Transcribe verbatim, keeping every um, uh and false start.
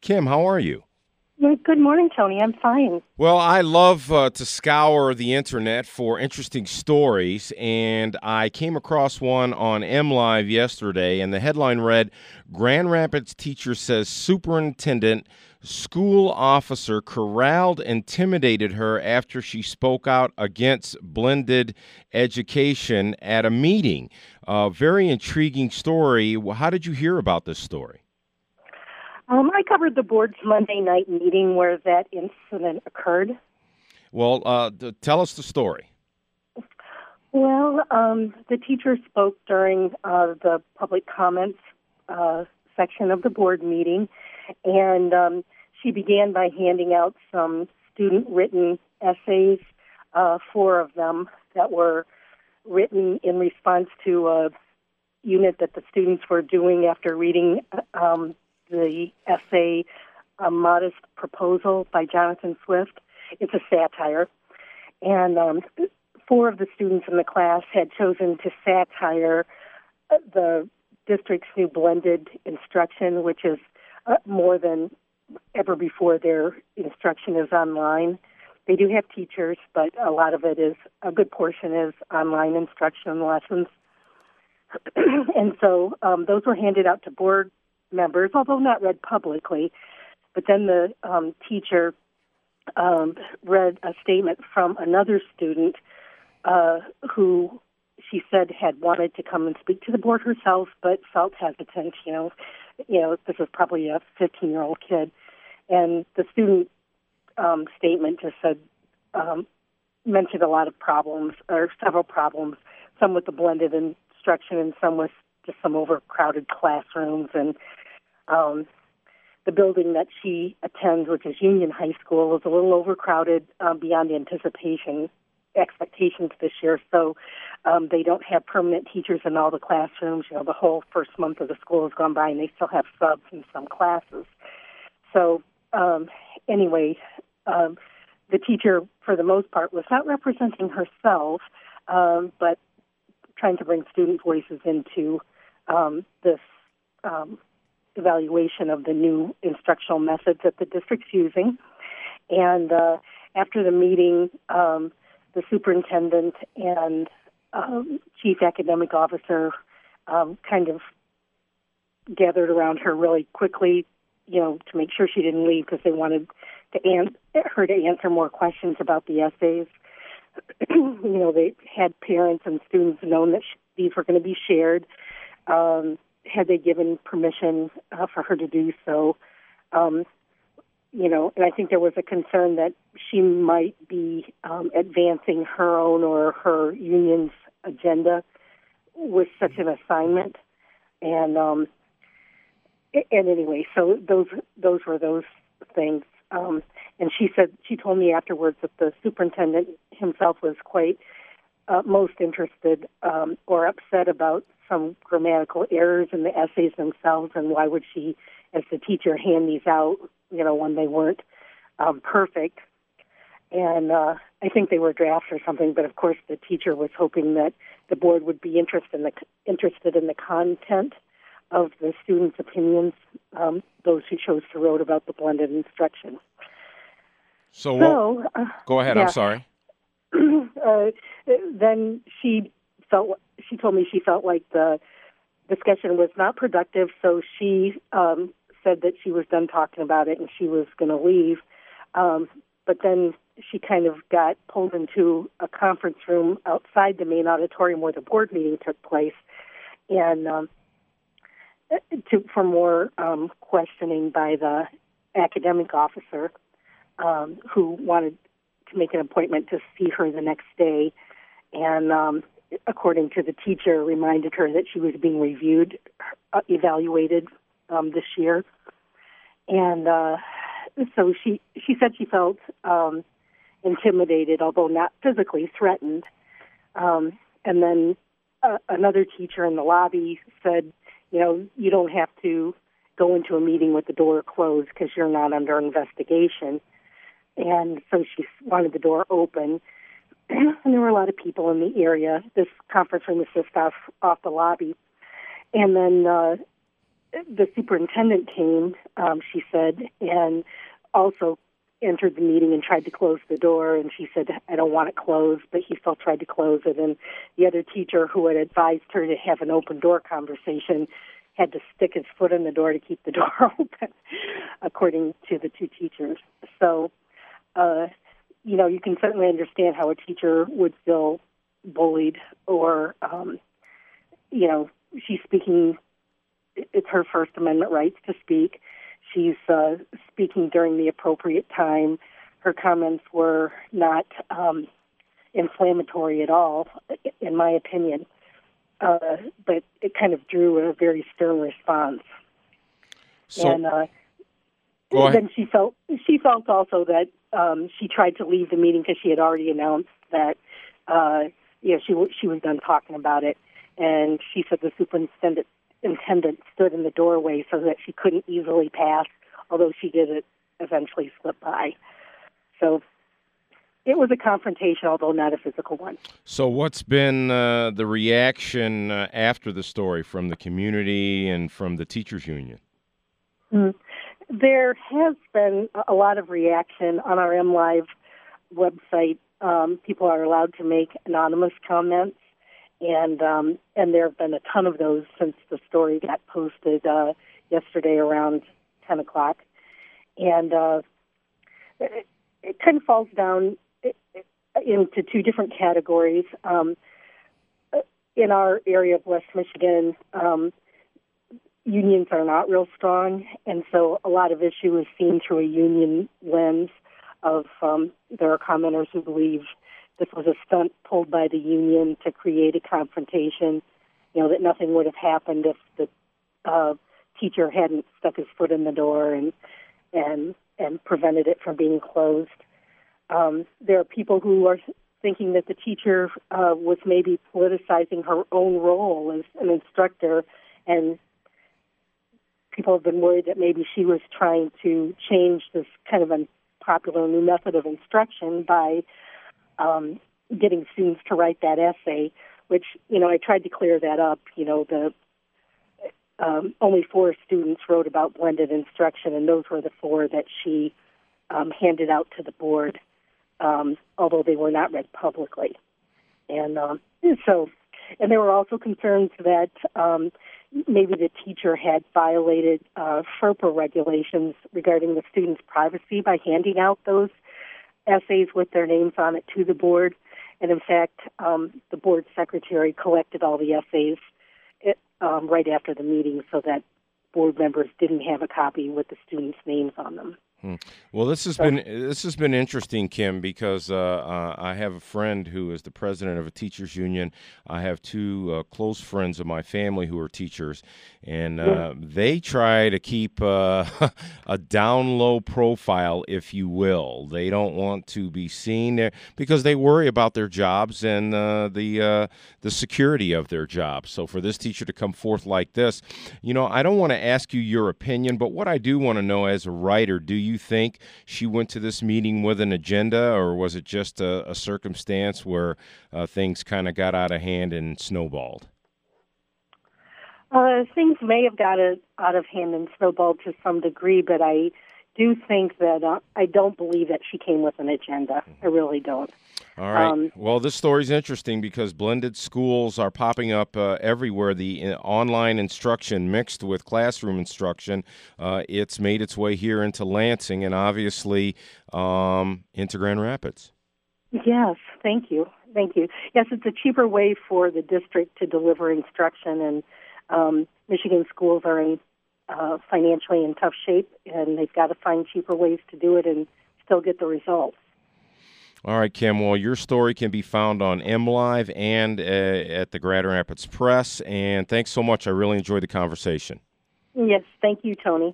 Kim, how are you? Well, good morning, Tony. I'm fine. Well, I love uh, to scour the internet for interesting stories, and I came across one on MLive yesterday, and the headline read, Grand Rapids teacher says superintendent school officer corralled, intimidated her after she spoke out against blended education at a meeting. Uh, very intriguing story. How did you hear about this story? Um, I covered the board's Monday night meeting where that incident occurred. Well, uh, th- tell us the story. Well, um, the teacher spoke during uh, the public comments uh, section of the board meeting, and um, she began by handing out some student-written essays, uh, four of them that were written in response to a unit that the students were doing after reading um, the essay, A Modest Proposal by Jonathan Swift. It's a satire. And um, four of the students in the class had chosen to satire the district's new blended instruction, which is uh, more than ever before their instruction is online. They do have teachers, but a lot of it is, a good portion is online instruction lessons. And so um, those were handed out to board members, although not read publicly. But then the um, teacher um, read a statement from another student uh, who she said had wanted to come and speak to the board herself, but felt hesitant. You know, you know, this was probably a fifteen-year-old kid, and the student um, statement just said um, mentioned a lot of problems, or several problems, some with the blended instruction and some with just some overcrowded classrooms. And um, the building that she attends, which is Union High School, is a little overcrowded um, beyond anticipation expectations this year. So um, they don't have permanent teachers in all the classrooms. You know, the whole first month of the school has gone by, and they still have subs in some classes. So um, anyway, um, the teacher, for the most part, was not representing herself, um, but trying to bring student voices into um, this um, evaluation of the new instructional methods that the district's using. And uh, after the meeting, um, the superintendent and um, chief academic officer um, kind of gathered around her really quickly, you know, to make sure she didn't leave because they wanted to an- her to answer more questions about the essays. You know, they had parents and students known that sh- these were going to be shared. Um, had they given permission uh, for her to do so? Um, you know, and I think there was a concern that she might be um, advancing her own or her union's agenda with such an assignment. And um, and anyway, so those those were those things. Um, and she said she told me afterwards that the superintendent himself was quite uh, most interested um, or upset about some grammatical errors in the essays themselves, and why would she, as the teacher, hand these out, you know, when they weren't um, perfect. And uh, I think they were drafts or something, but of course the teacher was hoping that the board would be interested in the, interested in the content of the students' opinions, um, those who chose to wrote about the blended instruction. So, So, uh, go ahead. yeah. I'm sorry. uh, then she felt, she told me she felt like the discussion was not productive, so she um, said that she was done talking about it and she was going to leave. Um, but then she kind of got pulled into a conference room outside the main auditorium where the board meeting took place, and um, to, for more um, questioning by the academic officer, um, who wanted to make an appointment to see her the next day. And um, according to the teacher, reminded her that she was being reviewed, uh, evaluated um, this year. And uh, so she, she said she felt um, intimidated, although not physically threatened. Um, and then uh, another teacher in the lobby said, you know, you don't have to go into a meeting with the door closed because you're not under investigation. And so she wanted the door open. And there were a lot of people in the area. This conference room is just off, off the lobby. And then uh, the superintendent came, um, she said, and also entered the meeting and tried to close the door, and she said, I don't want it closed, but he still tried to close it. And the other teacher who had advised her to have an open door conversation had to stick his foot in the door to keep the door open, according to the two teachers. So, uh, you know, you can certainly understand how a teacher would feel bullied or, um, you know, she's speaking, it's her First Amendment rights to speak. She's uh, speaking during the appropriate time. Her comments were not um, inflammatory at all, in my opinion. Uh, but it kind of drew a very stern response. So, and uh, then she felt she felt also that um, she tried to leave the meeting because she had already announced that uh, you know she w- she was done talking about it, and she said the superintendent intendant stood in the doorway so that she couldn't easily pass, although she did it eventually slip by. So it was a confrontation, although not a physical one. So what's been uh, the reaction uh, after the story from the community and from the teachers union? Mm. There has been a lot of reaction on our MLive website. Um, people are allowed to make anonymous comments, and um, and there have been a ton of those since the story got posted uh, yesterday around ten o'clock. And uh, it, it kind of falls down into two different categories. Um, in our area of West Michigan, um, unions are not real strong, and so a lot of issue is seen through a union lens of um, there are commenters who believe this was a stunt pulled by the union to create a confrontation, you know, that nothing would have happened if the uh, teacher hadn't stuck his foot in the door and and and prevented it from being closed. Um, there are people who are thinking that the teacher uh, was maybe politicizing her own role as an instructor, and people have been worried that maybe she was trying to change this kind of unpopular new method of instruction by um, getting students to write that essay, which, you know, I tried to clear that up. You know, the um, only four students wrote about blended instruction, and those were the four that she um, handed out to the board. Um, although they were not read publicly. And um, so, and there were also concerns that um, maybe the teacher had violated uh, FERPA regulations regarding the students' privacy by handing out those essays with their names on it to the board. And in fact, um, the board secretary collected all the essays it, um, right after the meeting so that board members didn't have a copy with the students' names on them. Hmm. Well, this has been this has been interesting, Kim, because uh, uh, I have a friend who is the president of a teachers union. I have two uh, close friends of my family who are teachers, and uh, they try to keep uh, a down low profile, if you will. They don't want to be seen there because they worry about their jobs and uh, the uh, the security of their jobs. So for this teacher to come forth like this, you know, I don't want to ask you your opinion, but what I do want to know as a writer, do you think she went to this meeting with an agenda, or was it just a, a circumstance where uh, things kind of got out of hand and snowballed? Uh, things may have got out of hand and snowballed to some degree, but I do think that uh, I don't believe that she came with an agenda. I really don't. All right. Um, well, this story is interesting because blended schools are popping up uh, everywhere. The uh, online instruction mixed with classroom instruction, uh, it's made its way here into Lansing and obviously um, into Grand Rapids. Yes, thank you. Thank you. Yes, it's a cheaper way for the district to deliver instruction, and um, Michigan schools are in uh, financially in tough shape, and they've got to find cheaper ways to do it and still get the results. All right, Kim. Well, your story can be found on MLive and uh, at the Grand Rapids Press. And thanks so much. I really enjoyed the conversation. Yes, thank you, Tony.